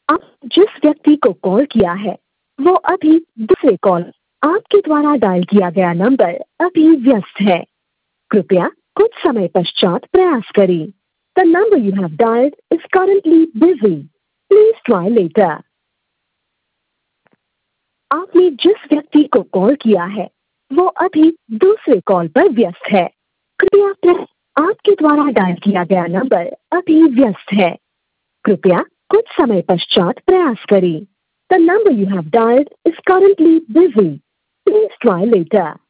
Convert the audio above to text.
आप जिस व्यक्ति को कॉल किया है वो अभी दूसरे कॉल आपके द्वारा डायल किया गया नंबर अभी व्यस्त है। कृपया कुछ समय पश्चात प्रयास करें। The number you have dialled is currently busy, please try later. आपने जिस व्यक्ति को कॉल किया है वो अभी दूसरे कॉल पर व्यस्त है। कृपया आपके द्वारा डायल किया गया नंबर अभी व्यस्त है। कृपया कुछ समय पश्चात प्रयास करें। The number you have dialled is currently busy, please try letter.